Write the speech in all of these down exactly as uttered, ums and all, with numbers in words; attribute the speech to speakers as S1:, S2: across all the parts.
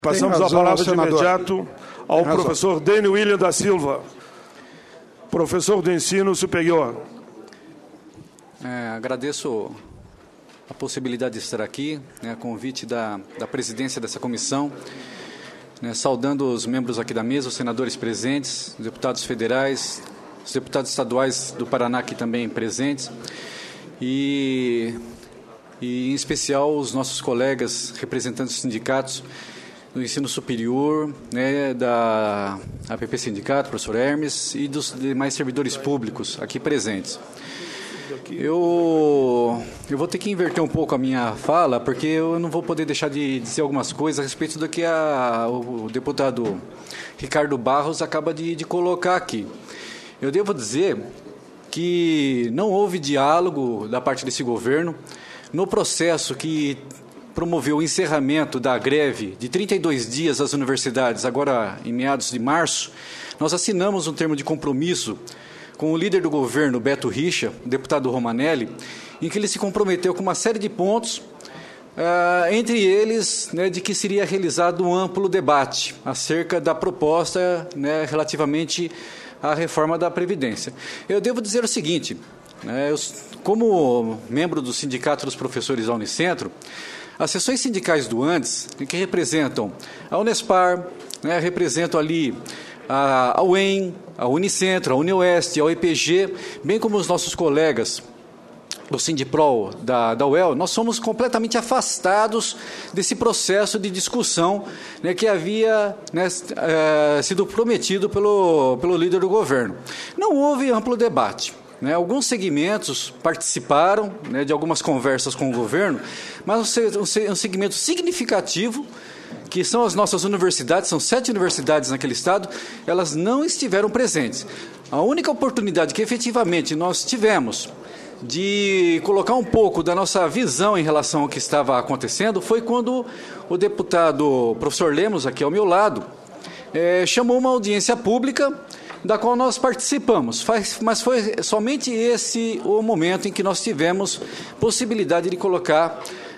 S1: Passamos razão, a palavra de imediato ao professor Dene William da Silva, professor do ensino superior.
S2: É, agradeço a possibilidade de estar aqui, né, a convite da, da presidência dessa comissão, né, saudando os membros aqui da mesa, os senadores presentes, os deputados federais, os deputados estaduais do Paraná aqui também presentes, e, e em especial os nossos colegas representantes dos sindicatos do ensino superior, né, da A P P Sindicato, professor Hermes, e dos demais servidores públicos aqui presentes. Eu, eu vou ter que inverter um pouco a minha fala, porque eu não vou poder deixar de dizer algumas coisas a respeito do que a, o, o deputado Ricardo Barros acaba de, de colocar aqui. Eu devo dizer que não houve diálogo da parte desse governo no processo que promoveu o encerramento da greve de trinta e dois dias às universidades, agora em meados de março. Nós assinamos um termo de compromisso com o líder do governo, Beto Richa, o deputado Romanelli, em que ele se comprometeu com uma série de pontos, uh, entre eles, né, de que seria realizado um amplo debate acerca da proposta, né, relativamente à reforma da Previdência. Eu devo dizer o seguinte, né, eu, como membro do Sindicato dos Professores da Unicentro, as seções sindicais do Andes, que representam a Unespar, né, representam ali a, a U E M, a Unicentro, a Unioeste, a U E P G, bem como os nossos colegas do Sindiprol da, da U E L, nós somos completamente afastados desse processo de discussão, né, que havia, né, é, sido prometido pelo, pelo líder do governo. Não houve amplo debate. Né, alguns segmentos participaram, né, de algumas conversas com o governo, mas um, um segmento significativo, que são as nossas universidades, são sete universidades naquele estado, elas não estiveram presentes. A única oportunidade que efetivamente nós tivemos de colocar um pouco da nossa visão em relação ao que estava acontecendo foi quando o deputado professor Lemos, aqui ao meu lado, é, chamou uma audiência pública da qual nós participamos, mas foi somente esse o momento em que nós tivemos possibilidade de colocar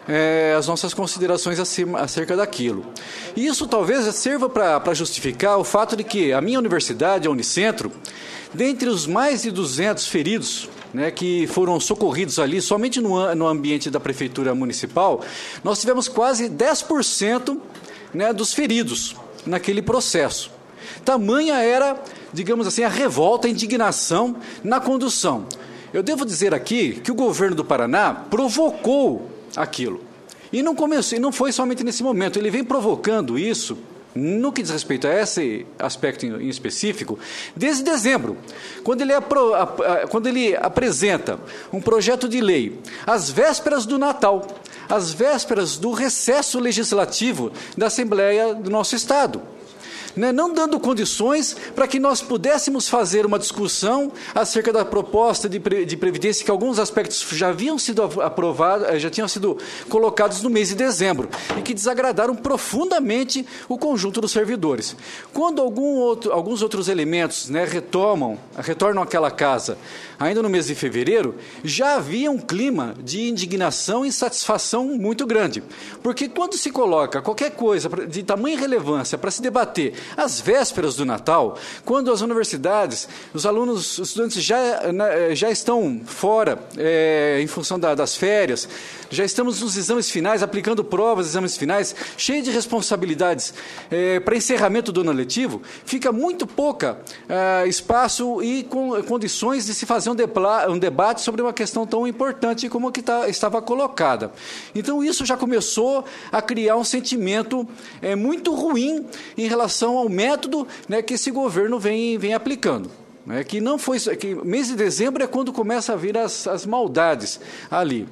S2: é, as nossas considerações acima, acerca daquilo. E isso talvez sirva para justificar o fato de que a minha universidade, a Unicentro, dentre os mais de duzentos feridos, né, que foram socorridos ali, somente no, no ambiente da Prefeitura Municipal, nós tivemos quase dez por cento, né, dos feridos naquele processo. Tamanha era, digamos assim, a revolta, a indignação na condução. Eu devo dizer aqui que o governo do Paraná provocou aquilo. E não começou, e não foi somente nesse momento, ele vem provocando isso, no que diz respeito a esse aspecto em específico, desde dezembro, quando ele, apro, quando ele apresenta um projeto de lei às vésperas do Natal, às vésperas do recesso legislativo da Assembleia do nosso Estado. Né, não dando condições para que nós pudéssemos fazer uma discussão acerca da proposta de, pre, de previdência, que alguns aspectos já haviam sido aprovados, já tinham sido colocados no mês de dezembro, e que desagradaram profundamente o conjunto dos servidores. Quando algum outro, alguns outros elementos, né, retomam, retornam àquela casa, ainda no mês de fevereiro, já havia um clima de indignação e insatisfação muito grande. Porque quando se coloca qualquer coisa de tamanha relevância para se debater às vésperas do Natal, quando as universidades, os alunos, os estudantes já, já estão fora, é, em função da, das férias, já estamos nos exames finais, aplicando provas, exames finais, cheio de responsabilidades é, para encerramento do ano letivo, fica muito pouca é, espaço e com, condições de se fazer um, debla, um debate sobre uma questão tão importante como a que tá, estava colocada. Então, isso já começou a criar um sentimento é, muito ruim em relação ao método, né, que esse governo vem, vem aplicando. Né, que não foi, que mês de dezembro é quando começa a vir as, as maldades ali.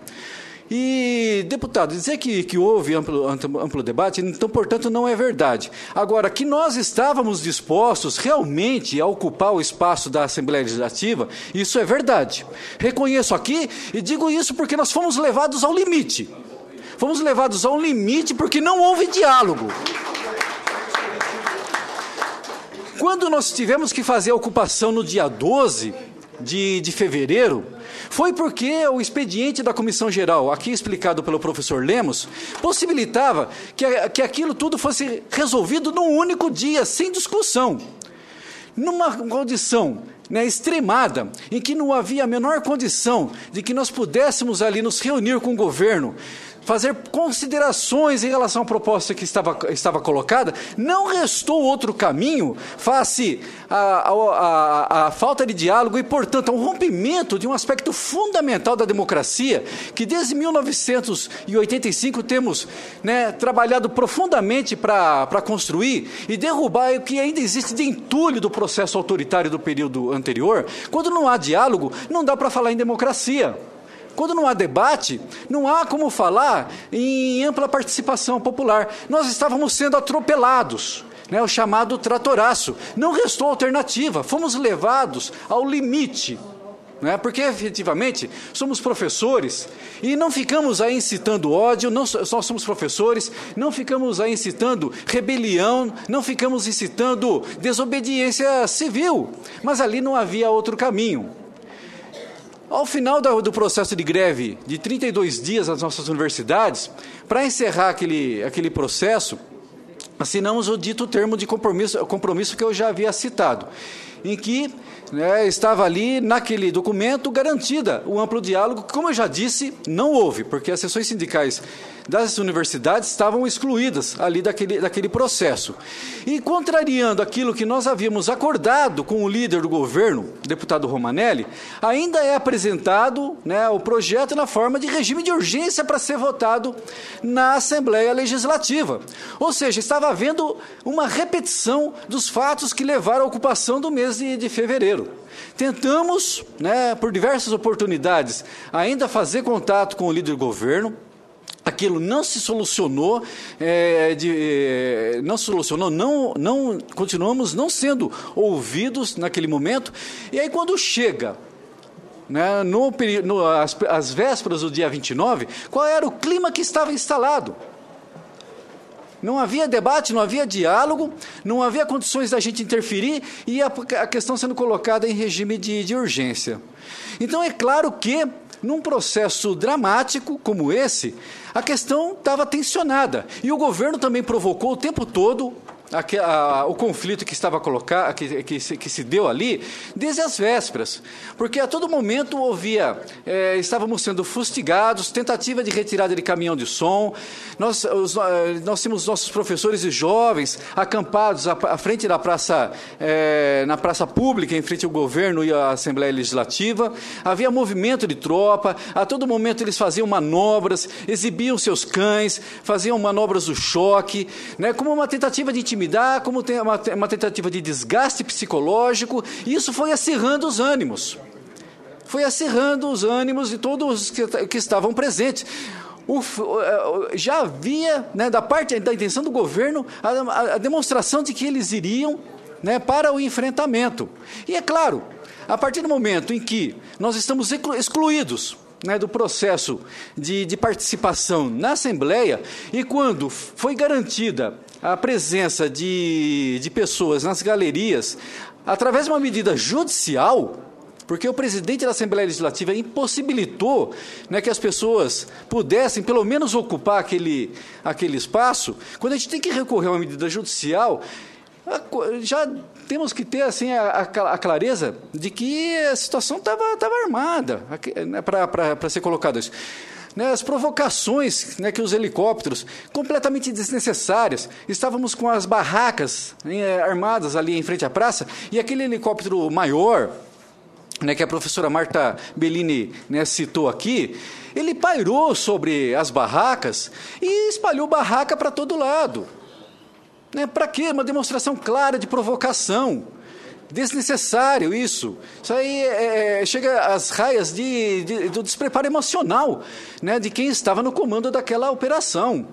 S2: E, deputado, dizer que, que houve amplo, amplo debate, então, portanto, não é verdade. Agora, que nós estávamos dispostos realmente a ocupar o espaço da Assembleia Legislativa, isso é verdade. Reconheço aqui e digo isso porque nós fomos levados ao limite. Fomos levados ao limite porque não houve diálogo. Quando nós tivemos que fazer a ocupação no dia doze, de, de fevereiro foi porque o expediente da Comissão Geral, aqui explicado pelo professor Lemos, possibilitava que, que aquilo tudo fosse resolvido num único dia, sem discussão. Numa condição, né, extremada, em que não havia a menor condição de que nós pudéssemos ali nos reunir com o governo, fazer considerações em relação à proposta que estava, estava colocada, não restou outro caminho face à, à, à falta de diálogo e, portanto, ao rompimento de um aspecto fundamental da democracia, que desde mil novecentos e oitenta e cinco temos, né, trabalhado profundamente para para construir e derrubar o que ainda existe de entulho do processo autoritário do período anterior. Quando não há diálogo, não dá para falar em democracia. Quando não há debate, não há como falar em ampla participação popular. Nós estávamos sendo atropelados, né, o chamado tratoraço. Não restou alternativa, fomos levados ao limite, né, porque efetivamente somos professores e não ficamos aí incitando ódio, não só somos professores, não ficamos aí incitando rebelião, não ficamos incitando desobediência civil, mas ali não havia outro caminho. Ao final do processo de greve de trinta e dois dias nas nossas universidades, para encerrar aquele, aquele processo, assinamos o dito termo de compromisso, compromisso que eu já havia citado, em que, né, estava ali, naquele documento, garantida o amplo diálogo, que, como eu já disse, não houve, porque as seções sindicais das universidades estavam excluídas ali daquele, daquele processo. E, contrariando aquilo que nós havíamos acordado com o líder do governo, o deputado Romanelli, ainda é apresentado, né, o projeto na forma de regime de urgência para ser votado na Assembleia Legislativa. Ou seja, estava havendo uma repetição dos fatos que levaram à ocupação do mês de, de fevereiro. Tentamos, né, por diversas oportunidades, ainda fazer contato com o líder do governo. Aquilo não se solucionou, é, de, é, não se solucionou, não, não, continuamos não sendo ouvidos naquele momento. E aí, quando chega, né, no, no, as, as vésperas do dia vinte e nove, qual era o clima que estava instalado? Não havia debate, não havia diálogo, não havia condições da gente interferir e a, a questão sendo colocada em regime de, de urgência. Então, é claro que, num processo dramático como esse, a questão estava tensionada. E o governo também provocou o tempo todo a, a, o conflito que estava colocado, que, que, se, que se deu ali, desde as vésperas. Porque a todo momento havia, é, estávamos sendo fustigados, tentativa de retirada de caminhão de som. Nós, os, nós tínhamos nossos professores e jovens acampados à, à frente da praça, é, na praça pública, em frente ao governo e à Assembleia Legislativa. Havia movimento de tropa, a todo momento eles faziam manobras, exibiam seus cães, faziam manobras do choque, né, como uma tentativa de intimidar, como uma, uma tentativa de desgaste psicológico. E isso foi acirrando os ânimos. Foi acirrando os ânimos de todos que, que estavam presentes. O, já havia, né, da parte da intenção do governo, a, a demonstração de que eles iriam, né, para o enfrentamento. E é claro, a partir do momento em que nós estamos excluídos, né, do processo de, de participação na Assembleia, e quando foi garantida a presença de, de pessoas nas galerias, através de uma medida judicial, porque o presidente da Assembleia Legislativa impossibilitou, né, que as pessoas pudessem, pelo menos, ocupar aquele, aquele espaço. Quando a gente tem que recorrer a uma medida judicial, já temos que ter assim, a, a clareza de que a situação estava armada, né, para ser colocado isso. Né, as provocações, né, que os helicópteros, completamente desnecessárias. Estávamos com as barracas, né, armadas ali em frente à praça, e aquele helicóptero maior, né, que a professora Marta Bellini, né, citou aqui, ele pairou sobre as barracas e espalhou barraca para todo lado. Né, para quê? Uma demonstração clara de provocação. Desnecessário isso. Isso aí é, chega às raias de, de, do despreparo emocional, né, de quem estava no comando daquela operação.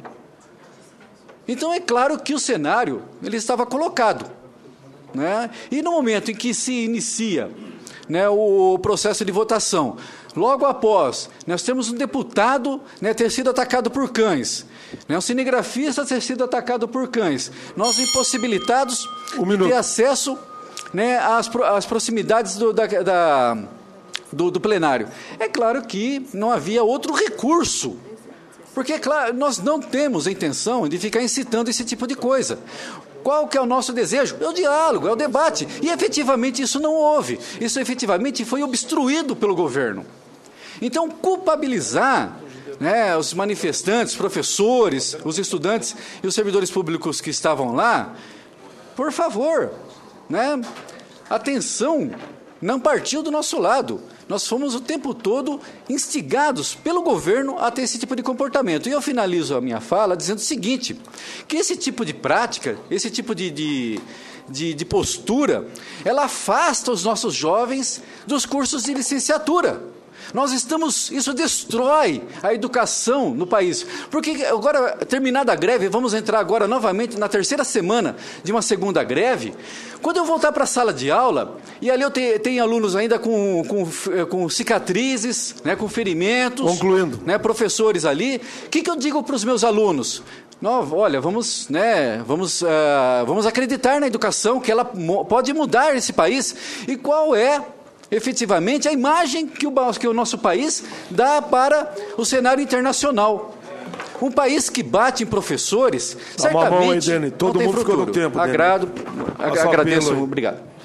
S2: Então, é claro que o cenário ele estava colocado. Né, e no momento em que se inicia, né, o processo de votação, logo após, nós temos um deputado, né, ter sido atacado por cães, né, um cinegrafista ter sido atacado por cães, nós impossibilitados um de ter acesso, né, às, às proximidades do, da, da, do, do plenário. É claro que não havia outro recurso, porque, é claro, nós não temos a intenção de ficar incitando esse tipo de coisa. Qual que é o nosso desejo? É o diálogo, é o debate. E, efetivamente, isso não houve. Isso, efetivamente, foi obstruído pelo governo. Então, culpabilizar, né, os manifestantes, professores, os estudantes e os servidores públicos que estavam lá, por favor, né, atenção, não partiu do nosso lado. Nós fomos o tempo todo instigados pelo governo a ter esse tipo de comportamento. E eu finalizo a minha fala dizendo o seguinte, que esse tipo de prática, esse tipo de, de, de, de postura, ela afasta os nossos jovens dos cursos de licenciatura. Nós estamos, isso destrói a educação no país, porque agora, terminada a greve, vamos entrar agora novamente na terceira semana de uma segunda greve. Quando eu voltar para a sala de aula, e ali eu tenho, tenho alunos ainda com, com, com cicatrizes, né, com ferimentos,
S1: concluindo,
S2: né, professores ali, o que, que eu digo para os meus alunos? Não, olha, vamos, né, vamos, uh, vamos acreditar na educação, que ela pode mudar esse país, e qual é efetivamente a imagem que o, que o nosso país dá para o cenário internacional. Um país que bate em professores,
S1: certamente, mão aí, Dene. Todo
S2: não tem
S1: mundo
S2: futuro.
S1: Ficou no tempo,
S2: Agrado, ag agradeço, obrigado.